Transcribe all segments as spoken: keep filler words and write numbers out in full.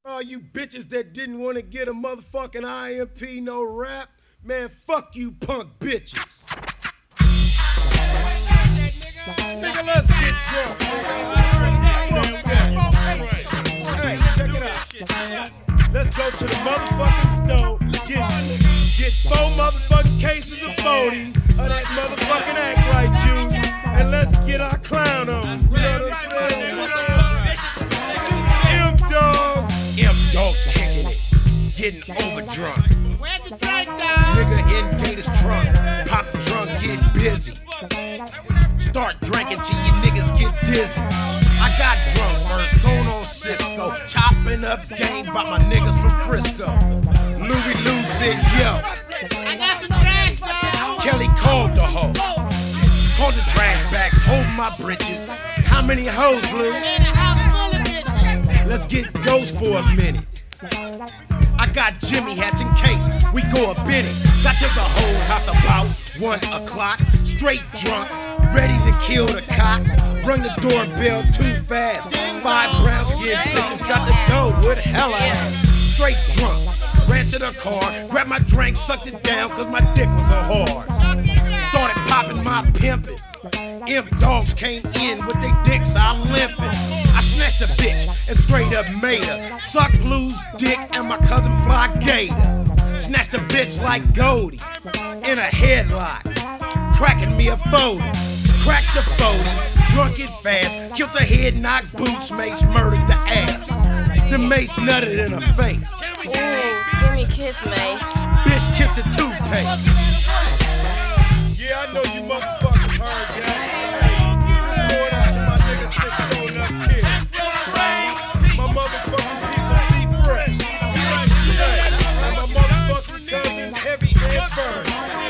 All you bitches that didn't want to get a motherfucking I M P, no rap, man, fuck you punk bitches. Nigga, let's get drunk, nigga. Hey, check it out. Let's go to the motherfucking store, get, get four motherfucking cases of forty of that motherfucking act right juice, and let's get our clown on. You know what I'm saying? M-Dog. M-Dog's kicking it, getting overdrunk. Where's the drink, dog? Nigga in Gator's trunk, pop the trunk, getting busy. Start drinking till you niggas get dizzy. I got drunk first, going on Cisco, chopping up game by my niggas from Frisco. Louis Lou said, yo. I got some trash, dog. Kelly called the hoe. Called the trash back, hold my britches. How many hoes, Lou? In a house full of bitches. Let's get ghost for a minute. I got Jimmy hats in case we go a Benny. Got to the hoes house about one o'clock. Straight drunk, ready to kill the cop. Rung the doorbell too fast. Five brown skin bitches got the dough with hella ass. Straight drunk, ran to the car, grabbed my drink, sucked it down cause my dick was a hard. Started popping my pimpin'. M-Dogs came in with they dicks all limpin'. I snatched a bitch and straight up made her suck Lou's dick and my cousin Fly Gator. Snatched a bitch like Goldie in a headlock, cracking me a forty. Cracked the forty, drunk it fast, killed the head, knocked boots, Mace murdered the ass. The Mace nutted in her face. Ooh, give me a kiss, Mace. Bitch kissed the toothpaste. Yeah, I know you motherfuckers heard that. This going out to my niggas six showing up kids. My motherfucking people see fresh. Yeah, and my motherfucking cousins heavy and firm.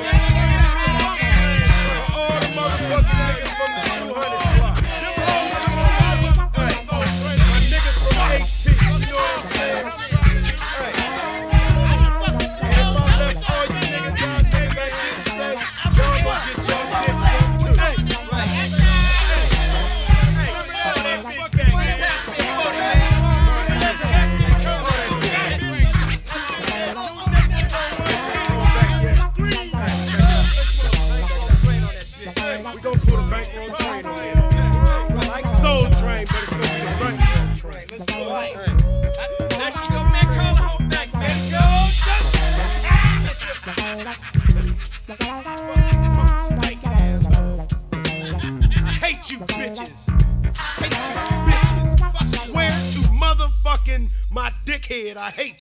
All the motherfucking niggas from the two hundred block. Them hoes come on my motherfucking soul train. My niggas from H P, you know what I'm saying? Hey. And if I left all you niggas out there back in the day, y'all gonna get your dicks up too. Hey. We gon' put a bankroll train on it. Like Soul Train, but it's gonna be a bankroll train. Let's go. Hey. There she go, man. Curl the whole back, man. Go, I hate you bitches. Hate you bitches. I swear to motherfucking my dickhead, I hate you.